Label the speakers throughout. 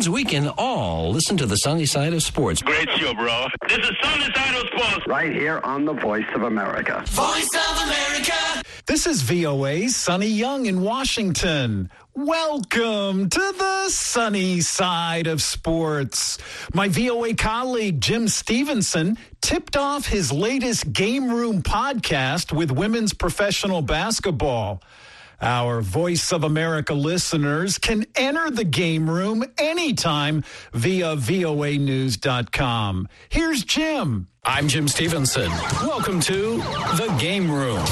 Speaker 1: means we can all listen to the sunny side of sports.
Speaker 2: Great show, bro. This is Sunny Side of Sports.
Speaker 3: Right here on the Voice of America.
Speaker 4: Voice of America.
Speaker 5: This is VOA's Sonny Young in Washington. Welcome to the sunny side of sports. My VOA colleague Jim Stevenson tipped off his latest Game Room podcast with women's professional basketball. Our Voice of America listeners can enter the Game Room anytime via voanews.com. Here's Jim.
Speaker 6: I'm Jim Stevenson. Welcome to the Game Room.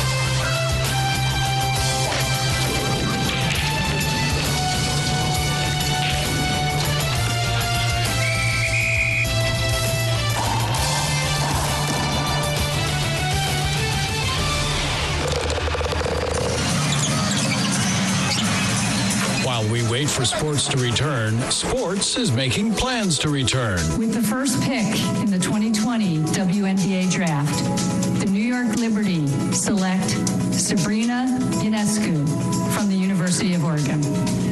Speaker 6: While we wait for sports to return, sports is making plans to return.
Speaker 7: With the first pick in the 2020 WNBA draft, the New York Liberty select Sabrina Ionescu from the University of Oregon.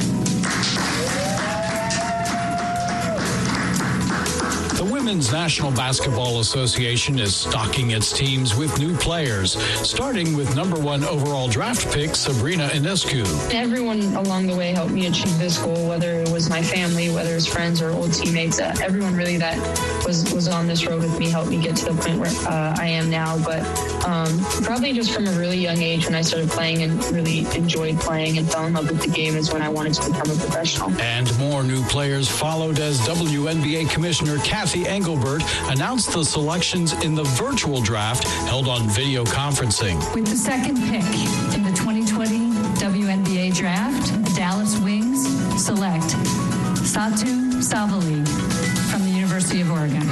Speaker 6: The Women's National Basketball Association is stocking its teams with new players, starting with #1 overall draft pick Sabrina Ionescu.
Speaker 8: Everyone along the way helped me achieve this goal, whether it was my family, whether it's friends or old teammates. Everyone really that was on this road with me helped me get to the point where I am now. But probably just from a really young age when I started playing and really enjoyed playing and fell in love with the game is when I wanted to become a professional.
Speaker 6: And more new players followed as WNBA Commissioner Kathy Engelbert announced the selections in the virtual draft held on video conferencing.
Speaker 7: With the second pick in the 2020 WNBA draft, the Dallas Wings select Satou Sabally from the University of Oregon.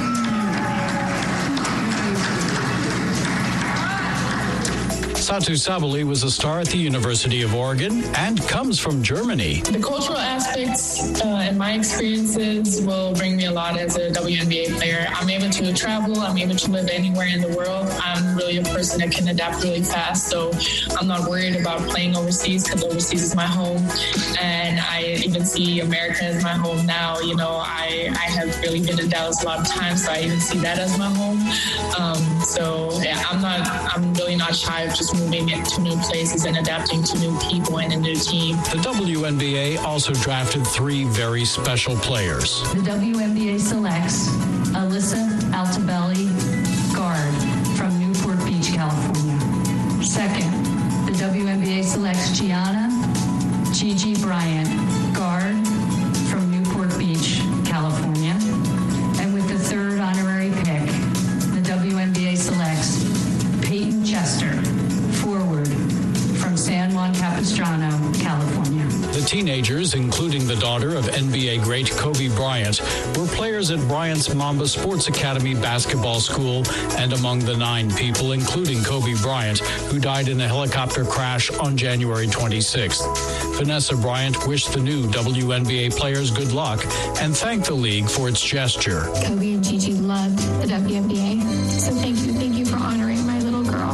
Speaker 6: Satou Sabally was a star at the University of Oregon and comes from Germany.
Speaker 9: The cultural aspects and my experiences will bring me a lot as a WNBA player. I'm able to travel. I'm able to live anywhere in the world. I'm really a person that can adapt really fast, so I'm not worried about playing overseas because overseas is my home, and I even see America as my home now. You know, I have really been in Dallas a lot of times, so I even see that as my home. I'm really not shy of just moving into new places and adapting to new people and a new team.
Speaker 6: The WNBA also drafted 3 very special players.
Speaker 7: The WNBA selects Alyssa Altobelli, guard from Newport Beach, California. Second, the WNBA selects Gianna Gigi Bryant, guard from Newport Beach, California. And with the third honorary pick, the WNBA selects Peyton Chester, forward from San Juan Capistrano, California.
Speaker 6: The teenagers, including the daughter of NBA great Kobe Bryant, were players at Bryant's Mamba Sports Academy basketball school and among the 9 people, including Kobe Bryant, who died in a helicopter crash on January 26th. Vanessa Bryant wished the new WNBA players good luck and thanked the league for its gesture.
Speaker 10: Kobe and Gigi loved the WNBA, so thank you for honoring my little girl.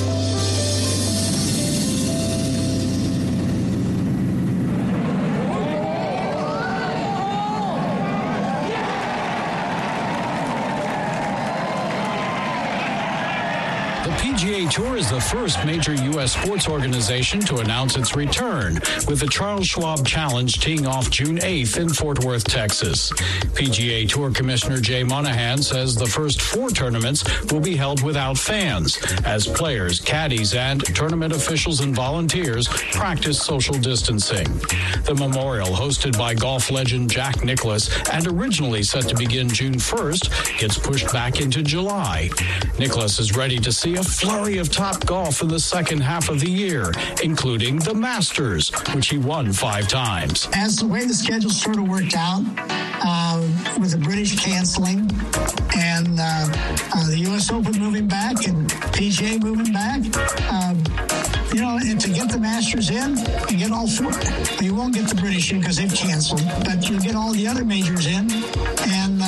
Speaker 6: The PGA Tour is the first major U.S. sports organization to announce its return, with the Charles Schwab Challenge teeing off June 8th in Fort Worth, Texas. PGA Tour Commissioner Jay Monahan says the first 4 tournaments will be held without fans, as players, caddies, and tournament officials and volunteers practice social distancing. The memorial, hosted by golf legend Jack Nicklaus and originally set to begin June 1st, gets pushed back into July. Nicklaus is ready to see a flurry of top golf in the second half of the year, including the Masters, which he won 5 times.
Speaker 11: As the way the schedule sort of worked out, with the British canceling and the U.S. Open moving back and PGA moving back, and to get the Masters in and get all 4, you won't get the British in because they've canceled, but you'll get all the other majors in, and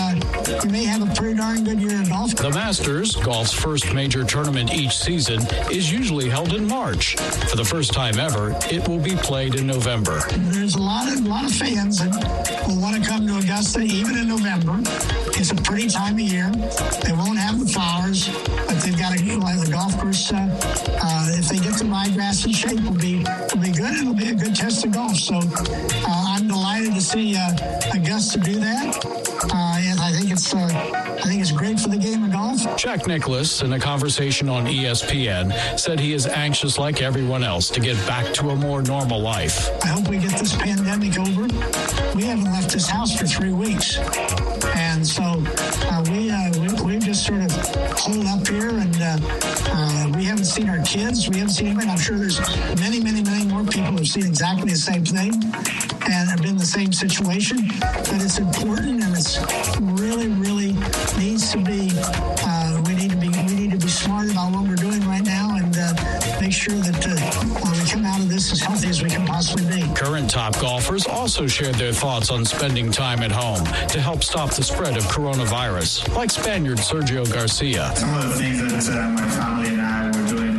Speaker 11: you may have a pretty darn good year in golf.
Speaker 6: The Masters, golf's first major tournament each season, is usually held in March. For the first time ever, it will be played in November.
Speaker 11: There's a lot of fans that will want to come to Augusta even in November. It's a pretty time of year. They won't have the flowers, but they've got the golf course. If they get the ryegrass in shape, will be good. It'll be a good test of golf. So I'm delighted to see Augusta do that, and I think it's great for the game of golf.
Speaker 6: Jack Nicklaus, in a conversation on ESPN, said he is anxious, like everyone else, to get back to a more normal life.
Speaker 11: I hope we get this pandemic over. We haven't left this house for 3 weeks, and so we've just sort of holed up here, and we haven't seen our kids. We haven't seen anybody. I'm sure there's many, many, many more people who've seen exactly the same thing and have been in the same situation. But it's important, and it's really, really needs to be. We need to be smart about what we're doing right now, and make sure that we come out of this as healthy as we can possibly be.
Speaker 6: Current top golfers also shared their thoughts on spending time at home to help stop the spread of coronavirus, like Spaniard Sergio Garcia.
Speaker 4: Some of the things that my family and I were doing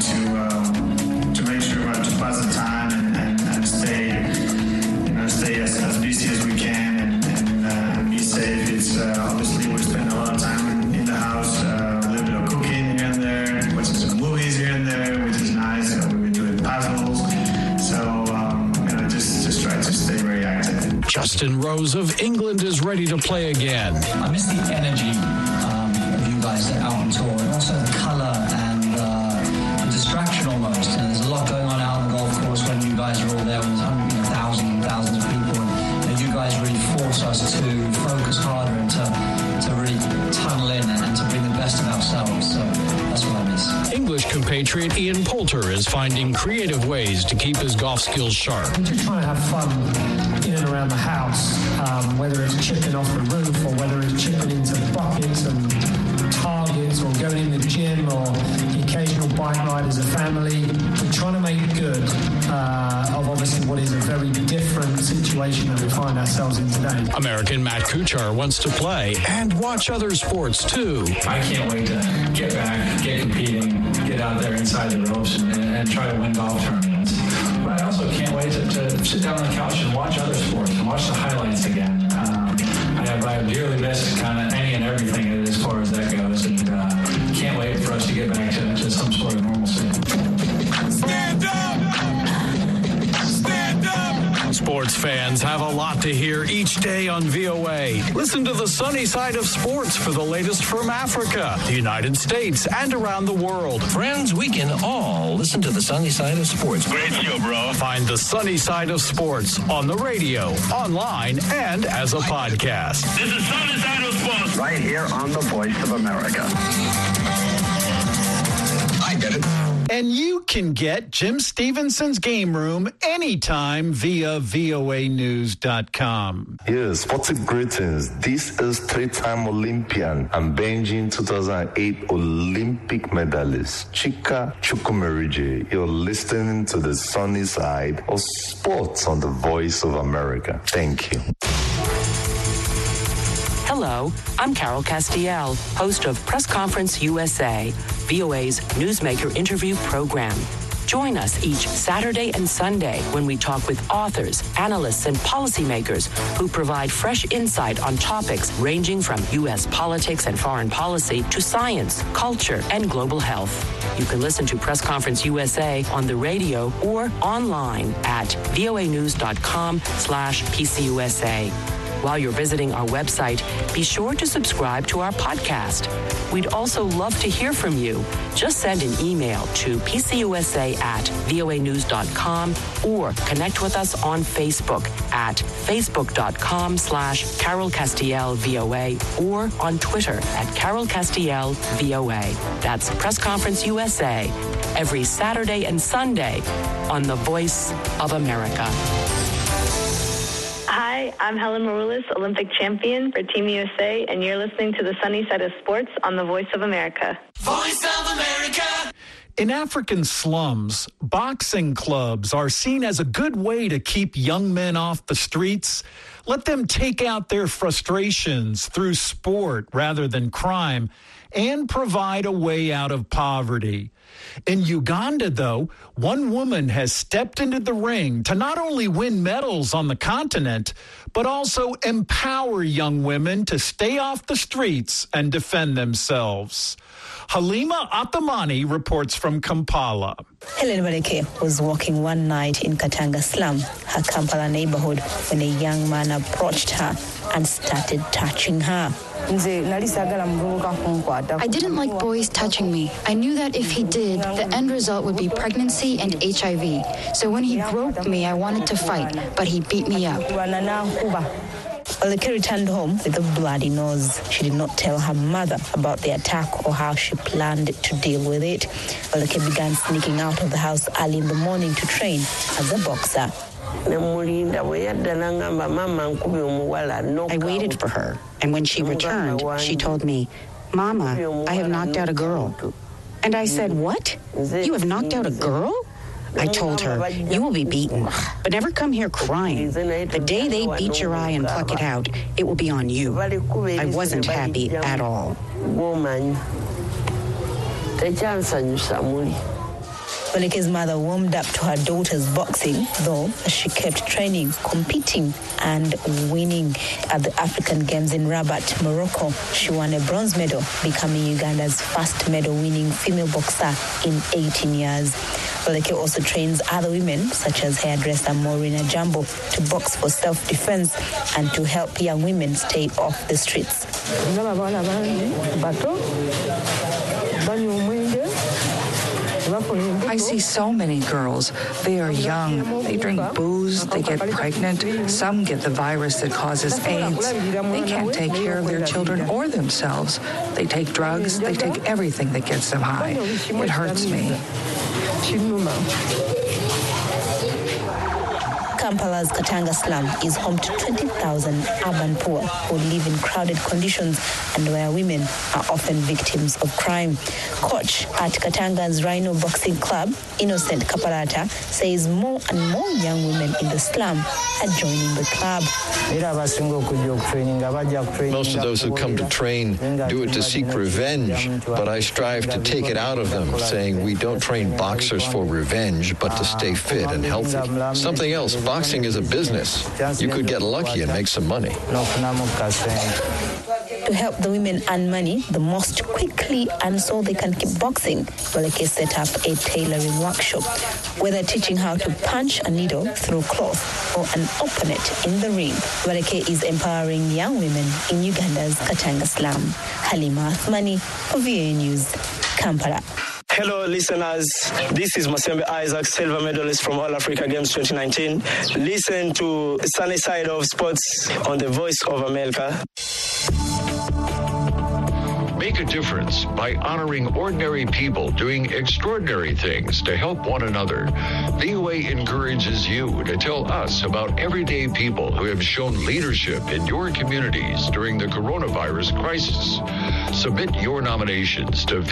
Speaker 4: to make sure we to pass the time and stay as busy as we can and be safe. It's obviously we spend a lot of time in the house, a little bit of cooking here and there, watching some movies here and there, which is nice. We've been doing puzzles, so just try to stay very active.
Speaker 6: Justin Rose of England is ready to play again.
Speaker 12: I miss the energy of you guys out on tour, and also the colour and the distraction almost. And there's a lot going on out on the golf course when you guys are all there, when there's thousands and thousands of people. And you guys really force us to focus harder and to really tunnel in and to bring the best of ourselves. So that's what I miss.
Speaker 6: English compatriot Ian Poulter is finding creative ways to keep his golf skills sharp.
Speaker 13: We just try to have fun in and around the house, whether it's chipping off the roof or whether it's chipping into buckets and targets or going in the gym or the occasional bike ride as a family. We're trying to make good of obviously what is a very different situation that we find ourselves in today.
Speaker 6: American Matt Kuchar wants to play and watch other sports too.
Speaker 14: I can't wait to get back, get competing, get out there inside the ropes and try to win golf tournaments. But I also can't wait to sit down on the couch and watch other sports and watch the highlights again. I have dearly missed kind of any and everything as far as that goes, and can't wait for us to get back to some sort of normalcy.
Speaker 15: Stand up! Stand up!
Speaker 6: Sports fans have a lot to hear each day on VOA. Listen to the sunny side of sports for the latest from Africa, the United States, and around the world.
Speaker 1: Friends, we can all listen to the sunny side of sports.
Speaker 2: Great show, bro.
Speaker 6: Find the sunny side of sports on the radio, online, and as a podcast.
Speaker 2: This is Sunny Side of Sports.
Speaker 3: Right here on the Voice of America.
Speaker 4: I get it.
Speaker 5: And you can get Jim Stevenson's Game Room anytime via voanews.com.
Speaker 16: Yes, sporting greetings. This is three-time Olympian and Beijing 2008 Olympic medalist Chika Chukwumerije. You're listening to the sunny side of sports on the Voice of America. Thank you.
Speaker 17: Hello, I'm Carol Castiel, host of Press Conference USA, VOA's newsmaker interview program. Join us each Saturday and Sunday when we talk with authors, analysts, and policymakers who provide fresh insight on topics ranging from U.S. politics and foreign policy to science, culture, and global health. You can listen to Press Conference USA on the radio or online at voanews.com/PCUSA. While you're visiting our website, be sure to subscribe to our podcast. We'd also love to hear from you. Just send an email to pcusa@voanews.com or connect with us on Facebook at facebook.com/CarolCastielVOA or on Twitter at CarolCastielVOA. That's Press Conference USA every Saturday and Sunday on the Voice of America.
Speaker 18: Hi, I'm Helen Maroulis, Olympic champion for Team USA, and you're listening to the Sunny Side of Sports on the Voice of America.
Speaker 15: Voice of America!
Speaker 5: In African slums, boxing clubs are seen as a good way to keep young men off the streets. Let them take out their frustrations through sport rather than crime and provide a way out of poverty. In Uganda, though, one woman has stepped into the ring to not only win medals on the continent, but also empower young women to stay off the streets and defend themselves. Halima Athmani reports from Kampala.
Speaker 19: Helen Baleke was walking one night in Katanga slum, her Kampala neighborhood, when a young man approached her and started touching her.
Speaker 20: I didn't like boys touching me. I knew that if he did, the end result would be pregnancy and HIV. So when he groped me, I wanted to fight, but he beat me up.
Speaker 19: Baleke returned home with a bloody nose. She did not tell her mother about the attack or how she planned to deal with it. Baleke began sneaking out of the house early in the morning to train as a boxer.
Speaker 21: I waited for her, and when she returned, she told me, "Mama, I have knocked out a girl." And I said, "What? You have knocked out a girl?" I told her, "You will be beaten, but never come here crying. The day they beat your eye and pluck it out, it will be on you." I wasn't happy at all.
Speaker 19: Baleke's mother warmed up to her daughter's boxing, though she kept training, competing, and winning. At the African Games in Rabat, Morocco, she won a bronze medal, becoming Uganda's first medal-winning female boxer in 18 years. Baleke also trains other women, such as hairdresser Maureen Ajambo, to box for self-defense and to help young women stay off the streets.
Speaker 22: I see so many girls. They are young. They drink booze. They get pregnant. Some get the virus that causes AIDS. They can't take care of their children or themselves. They take drugs. They take everything that gets them high. It hurts me.
Speaker 19: Kampala's Katanga slum is home to 20,000 urban poor who live in crowded conditions and where women are often victims of crime. Coach at Katanga's Rhino Boxing Club, Innocent Kapalata, says more and more young women in the slum are joining the club.
Speaker 23: Most of those who come to train do it to seek revenge, but I strive to take it out of them, saying we don't train boxers for revenge, but to stay fit and healthy. Something else, boxing is a business. You could get lucky and make some money.
Speaker 19: To help the women earn money the most quickly and so they can keep boxing, Baleke set up a tailoring workshop, whether teaching how to punch a needle through cloth or an opponent in the ring. Baleke is empowering young women in Uganda's Katanga slum. Halima Athmani, VOA News, Kampala.
Speaker 24: Hello, listeners. This is Masembe Isaac, silver medalist from All Africa Games 2019. Listen to Sunny Side of Sports on the Voice of America.
Speaker 25: Make a difference by honoring ordinary people doing extraordinary things to help one another. VOA encourages you to tell us about everyday people who have shown leadership in your communities during the coronavirus crisis. Submit your nominations to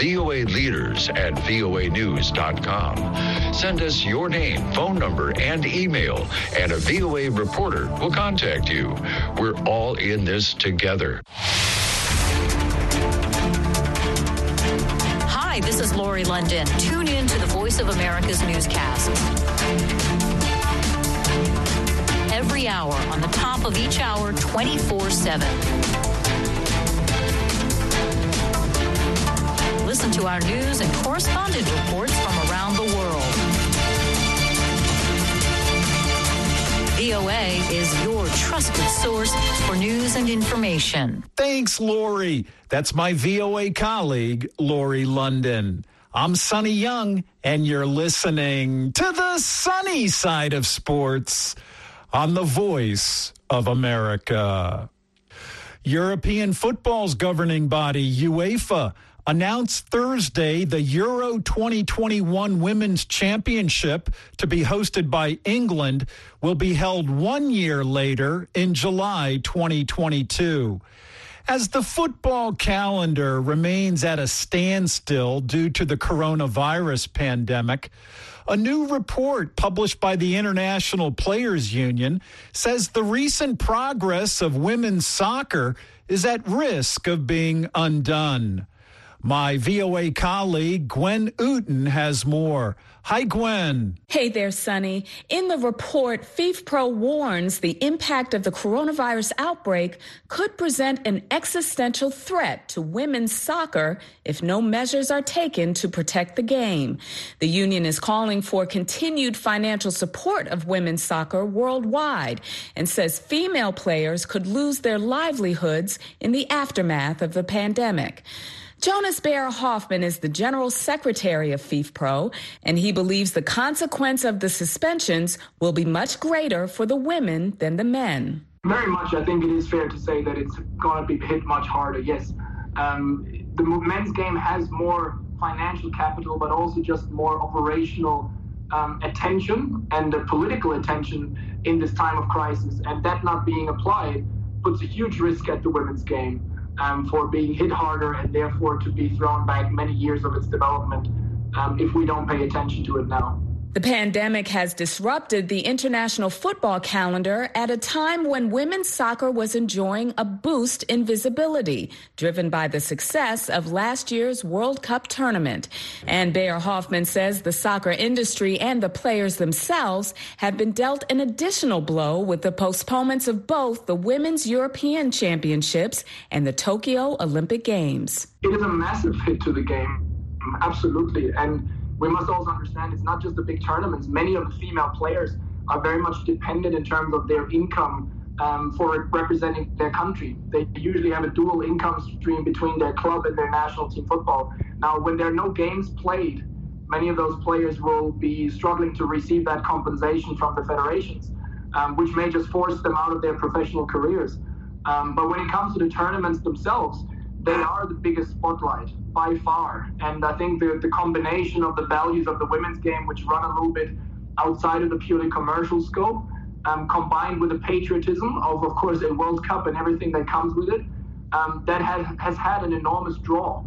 Speaker 25: voaleaders@voanews.com. Send us your name, phone number, and email, and a VOA reporter will contact you. We're all in this together.
Speaker 26: Hi, this is Lori London. Tune in to the Voice of America's newscast. Every hour, on the top of each hour, 24/7. Listen to our news and correspondent reports from around the world. VOA is your trusted source for news and information.
Speaker 5: Thanks, Lori. That's my VOA colleague, Lori London. I'm Sonny Young, and you're listening to the sunny side of sports on the Voice of America. European football's governing body, UEFA, announced Thursday the Euro 2021 Women's Championship, to be hosted by England, will be held 1 year later in July 2022. As the football calendar remains at a standstill due to the coronavirus pandemic, a new report published by the International Players Union says the recent progress of women's soccer is at risk of being undone. My VOA colleague, Gwen Uten, has more. Hi, Gwen.
Speaker 7: Hey there, Sonny. In the report, FIFPro warns the impact of the coronavirus outbreak could present an existential threat to women's soccer if no measures are taken to protect the game. The union is calling for continued financial support of women's soccer worldwide and says female players could lose their livelihoods in the aftermath of the pandemic. Jonas Beyer-Hoffman is the general secretary of FIFPro, and he believes the consequence of the suspensions will be much greater for the women than the men.
Speaker 8: Very much, I think it is fair to say that it's going to be hit much harder, yes. The men's game has more financial capital, but also just more operational attention and political attention in this time of crisis. And that not being applied puts a huge risk at the women's game. For being hit harder and therefore to be thrown back many years of its development if we don't pay attention to it now.
Speaker 7: The pandemic has disrupted the international football calendar at a time when women's soccer was enjoying a boost in visibility, driven by the success of last year's World Cup tournament. And Beyer-Hoffman says the soccer industry and the players themselves have been dealt an additional blow with the postponements of both the Women's European Championships and the Tokyo Olympic Games.
Speaker 8: It is a massive hit to the game, absolutely. And we must also understand it's not just the big tournaments. Many of the female players are very much dependent in terms of their income for representing their country. They usually have a dual income stream between their club and their national team football. Now, when there are no games played, many of those players will be struggling to receive that compensation from the federations, which may just force them out of their professional careers. But when it comes to the tournaments themselves, they are the biggest spotlight by far. And I think the combination of the values of the women's game, which run a little bit outside of the purely commercial scope, combined with the patriotism of course, a World Cup and everything that comes with it, that has had an enormous draw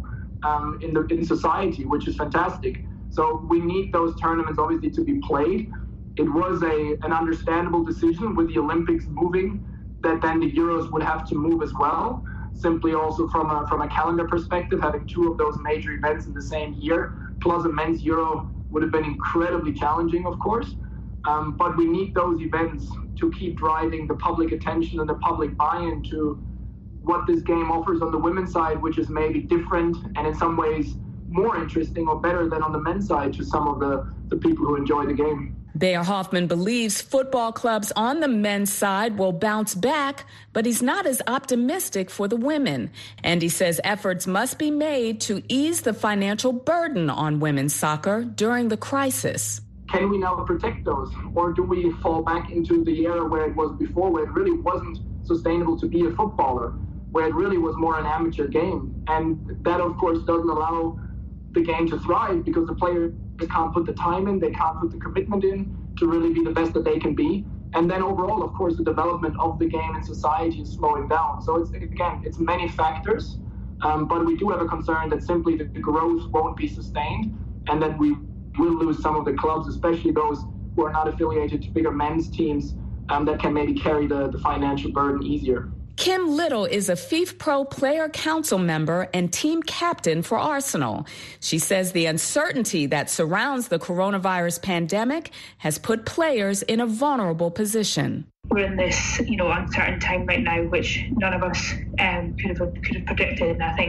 Speaker 8: in society, which is fantastic. So we need those tournaments obviously to be played. It was an understandable decision with the Olympics moving, that then the Euros would have to move as well. Simply also from a calendar perspective, having two of those major events in the same year, plus a men's Euro would have been incredibly challenging, of course. But we need those events to keep driving the public attention and the public buy-in to what this game offers on the women's side, which is maybe different and in some ways more interesting or better than on the men's side to some of the people who enjoy the game.
Speaker 7: Beyer-Hoffman believes football clubs on the men's side will bounce back, but he's not as optimistic for the women. And he says efforts must be made to ease the financial burden on women's soccer during the crisis.
Speaker 8: Can we now protect those? Or do we fall back into the era where it was before, where it really wasn't sustainable to be a footballer, where it really was more an amateur game? And that, of course, doesn't allow the game to thrive because the players can't put the time in, they can't put the commitment in to really be the best that they can be. And then overall, of course, the development of the game in society is slowing down. So it's many factors, but we do have a concern that simply the growth won't be sustained and that we will lose some of the clubs, especially those who are not affiliated to bigger men's teams that can maybe carry the financial burden easier.
Speaker 7: Kim Little is a FIFPro Player Council member and team captain for Arsenal. She says the uncertainty that surrounds the coronavirus pandemic has put players in a vulnerable position.
Speaker 9: We're in this, uncertain time right now, which none of us could have predicted. And I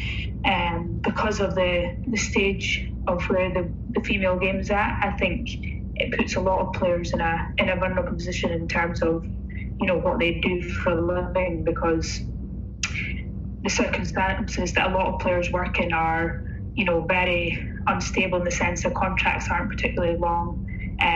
Speaker 9: think because of the stage of where the female game is at, I think it puts a lot of players in a vulnerable position in terms of what they do for a living, because the circumstances that a lot of players work in are, very unstable in the sense that contracts aren't particularly long.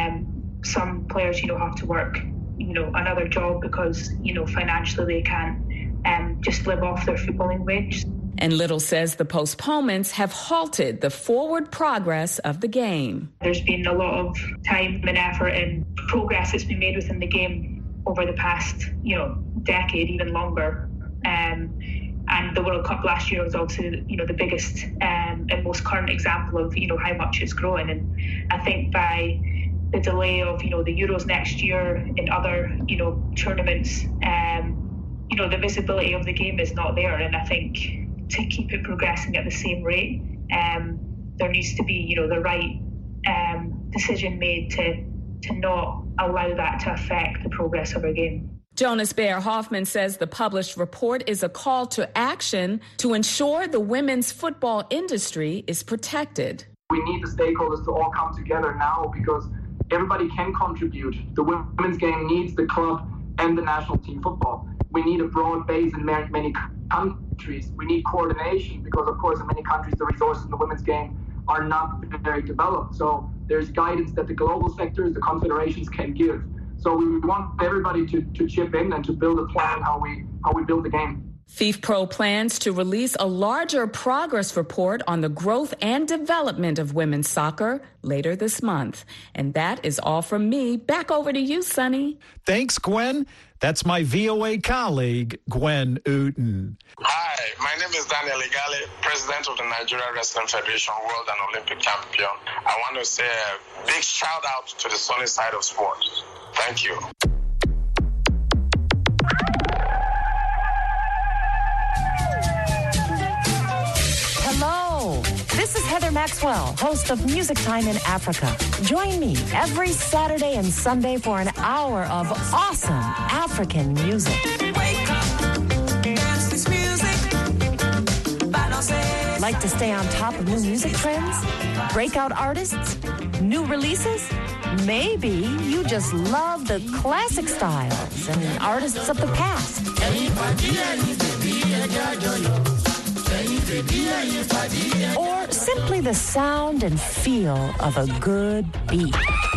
Speaker 9: Some players, have to work, another job because, financially they can't just live off their footballing wage.
Speaker 7: And Little says the postponements have halted the forward progress of the game.
Speaker 9: There's been a lot of time and effort and progress that's been made within the game over the past, decade, even longer. And And the World Cup last year was obviously, the biggest and most current example of, how much it's growing. And I think by the delay of, the Euros next year and other, tournaments, the visibility of the game is not there. And I think to keep it progressing at the same rate, there needs to be, the right decision made to not allow that to affect the progress of our game.
Speaker 7: Jonas Bayer Hoffman says the published report is a call to action to ensure the women's football industry is protected.
Speaker 8: We need the stakeholders to all come together now because everybody can contribute. The women's game needs the club and the national team football. We need a broad base in many countries. We need coordination because, of course, in many countries, the resources in the women's game are not very developed. So there's guidance that the global sectors, the confederations can give. So we want everybody to chip in and to build a plan how we build the game.
Speaker 7: FIFPro plans to release a larger progress report on the growth and development of women's soccer later this month. And that is all from me. Back over to you, Sonny.
Speaker 5: Thanks, Gwen. That's my VOA colleague, Gwen Uten.
Speaker 1: Hi, my name is Daniel Igale, president of the Nigeria Wrestling Federation, world and Olympic champion. I want to say a big shout out to the sunny side of sports. Thank you.
Speaker 10: Hello, this is Heather Maxwell, host of Music Time in Africa. Join me every Saturday and Sunday for an hour of awesome African music. Like to stay on top of new music trends? Breakout artists? New releases? Maybe you just love the classic styles and artists of the past. Or simply the sound and feel of a good beat.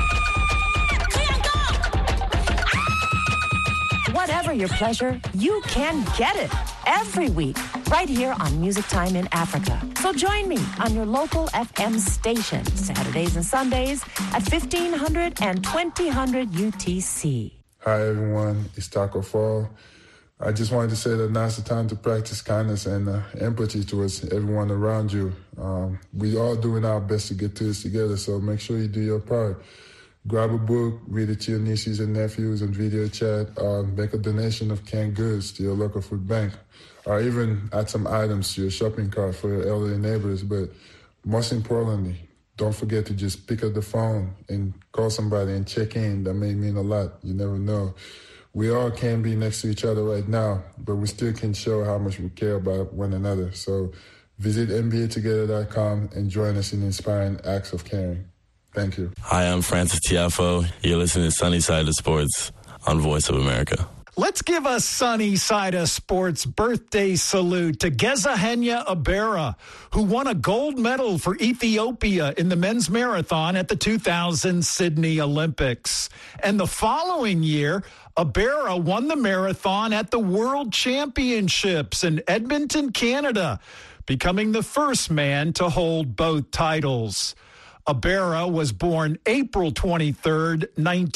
Speaker 10: Whatever your pleasure, you can get it every week right here on Music Time in Africa. So join me on your local FM station Saturdays and Sundays at 1500 and 2000 UTC.
Speaker 11: Hi everyone, it's Taco Fall. I just wanted to say that now's the time to practice kindness and empathy towards everyone around you. We all doing our best to get through this together, so make sure you do your part. Grab a book, read it to your nieces and nephews and video chat, make a donation of canned goods to your local food bank, or even add some items to your shopping cart for your elderly neighbors. But most importantly, don't forget to just pick up the phone and call somebody and check in. That may mean a lot. You never know. We all can be next to each other right now, but we still can show how much we care about one another. So visit NBAtogether.com and join us in inspiring acts of caring. Thank you.
Speaker 12: Hi, I'm Francis Tiafo. You're listening to Sunny Side of Sports on Voice of America.
Speaker 5: Let's give a Sunny Side of Sports birthday salute to Gezahegna Abera, who won a gold medal for Ethiopia in the men's marathon at the 2000 Sydney Olympics. And the following year, Abera won the marathon at the World Championships in Edmonton, Canada, becoming the first man to hold both titles. Abera was born April 23rd,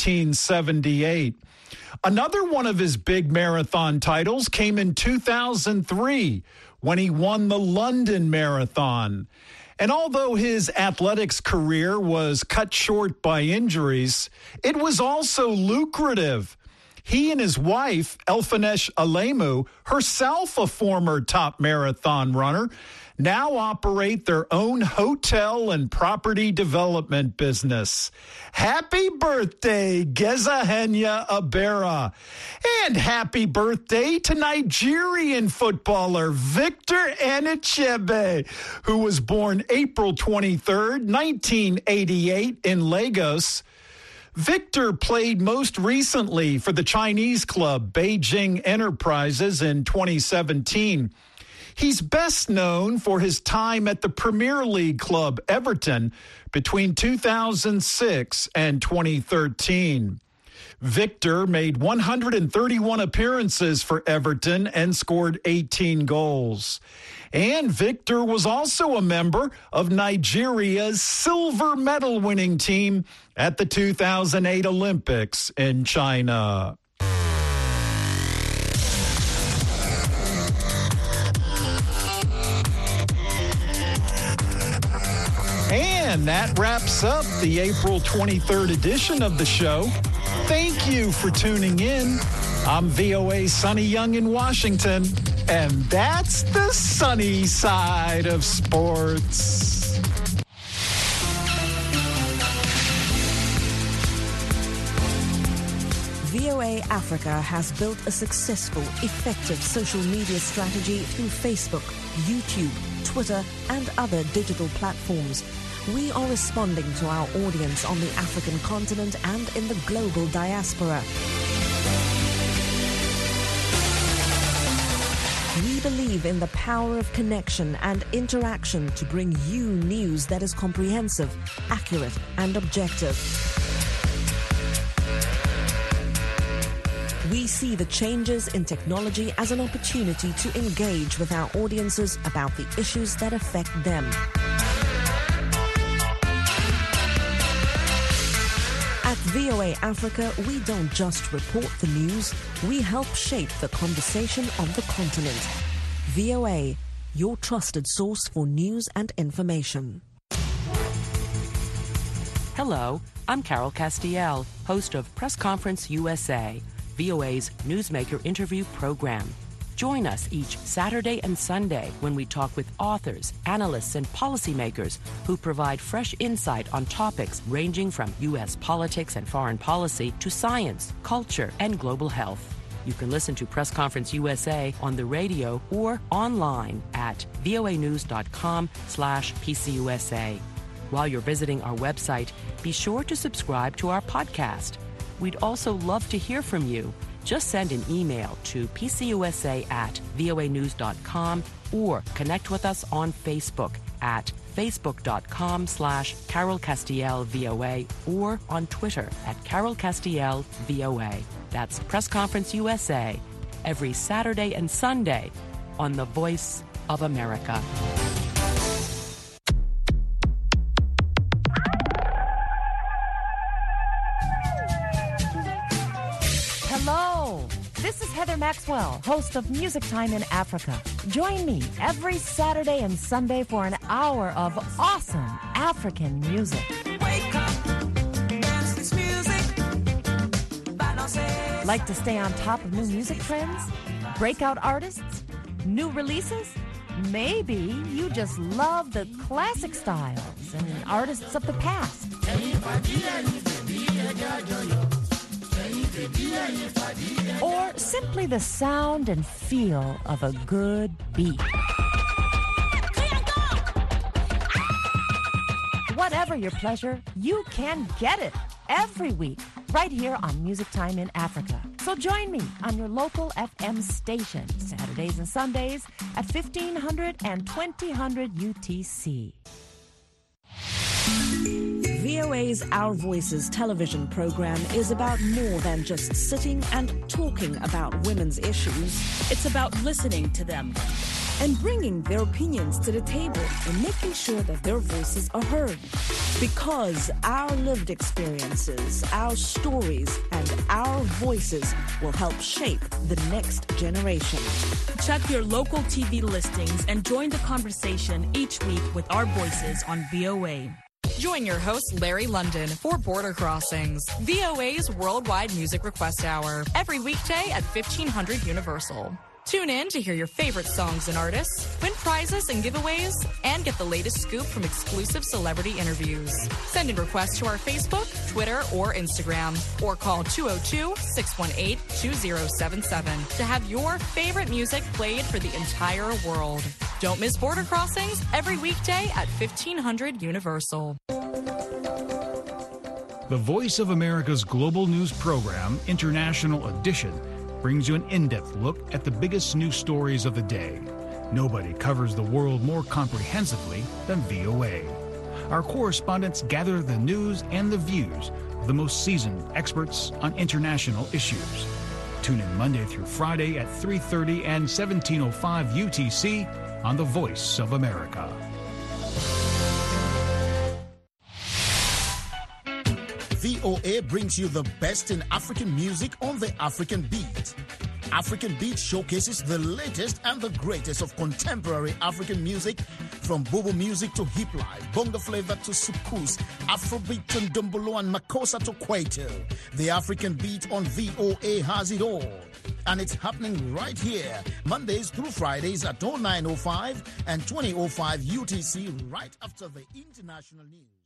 Speaker 5: 1978. Another one of his big marathon titles came in 2003 when he won the London Marathon. And although his athletics career was cut short by injuries, it was also lucrative. He and his wife, Elfanesh Alemu, herself a former top marathon runner, now operate their own hotel and property development business. Happy birthday, Gezahegna Abera. And happy birthday to Nigerian footballer Victor Anichebe, who was born April 23rd, 1988 in Lagos. Victor played most recently for the Chinese club Beijing Enterprises in 2017. He's best known for his time at the Premier League club Everton between 2006 and 2013. Victor made 131 appearances for Everton and scored 18 goals. And Victor was also a member of Nigeria's silver medal winning team at the 2008 Olympics in China. And that wraps up the April 23rd edition of the show. Thank you for tuning in. I'm VOA's Sonny Young in Washington, and that's the sunny side of sports.
Speaker 2: VOA Africa has built a successful, effective social media strategy through Facebook, YouTube, Twitter, and other digital platforms. We are responding to our audience on the African continent and in the global diaspora. We believe in the power of connection and interaction to bring you news that is comprehensive, accurate, and objective. We see the changes in technology as an opportunity to engage with our audiences about the issues that affect them. At VOA Africa, we don't just report the news, we help shape the conversation of the continent. VOA, your trusted source for news and information.
Speaker 17: Hello, I'm Carol Castiel, host of Press Conference USA, VOA's newsmaker interview program. Join us each Saturday and Sunday when we talk with authors, analysts, and policymakers who provide fresh insight on topics ranging from U.S. politics and foreign policy to science, culture, and global health. You can listen to Press Conference USA on the radio or online at voanews.com/PCUSA. While you're visiting our website, be sure to subscribe to our podcast. We'd also love to hear from you. Just send an email to pcusa@voanews.com or connect with us on Facebook at facebook.com/CarolCastielVOA or on Twitter at CarolCastielVOA. That's Press Conference USA, every Saturday and Sunday on the Voice of America.
Speaker 10: Hello, this is Heather Maxwell, host of Music Time in Africa. Join me every Saturday and Sunday for an hour of awesome African music.
Speaker 15: Wake up, dance this music.
Speaker 10: Like to stay on top of new music trends? Breakout artists? New releases? Maybe you just love the classic styles and artists of the past. Or simply the sound and feel of a good beat. Whatever your pleasure, you can get it every week right here on Music Time in Africa. So join me on your local FM station, Saturdays and Sundays at 1500 and 2000 UTC.
Speaker 2: VOA's Our Voices television program is about more than just sitting and talking about women's issues.
Speaker 3: It's about listening to them
Speaker 2: and bringing their opinions to the table and making sure that their voices are heard. Because our lived experiences, our stories, and our voices will help shape the next generation.
Speaker 3: Check your local TV listings and join the conversation each week with Our Voices on VOA.
Speaker 4: Join your host, Larry London, for Border Crossings, VOA's worldwide music request hour, every weekday at 1500 Universal. Tune in to hear your favorite songs and artists, win prizes and giveaways, and get the latest scoop from exclusive celebrity interviews. Send in requests to our Facebook, Twitter, or Instagram, or call 202-618-2077 to have your favorite music played for the entire world. Don't miss Border Crossings every weekday at 1500 Universal.
Speaker 6: The Voice of America's global news program, International Edition, brings you an in-depth look at the biggest news stories of the day. Nobody covers the world more comprehensively than VOA. Our correspondents gather the news and the views of the most seasoned experts on international issues. Tune in Monday through Friday at 3:30 and 17:05 UTC on The Voice of America.
Speaker 13: VOA brings you the best in African music on the African Beat. African Beat showcases the latest and the greatest of contemporary African music From Bobo music to hip life, bonga flavor to sukus, Afrobeat and Dumbolo and Makossa to Kwaito, the African beat on VOA has it all. And it's happening right here, Mondays through Fridays at 09:05 and 20:05 UTC, right after the international news.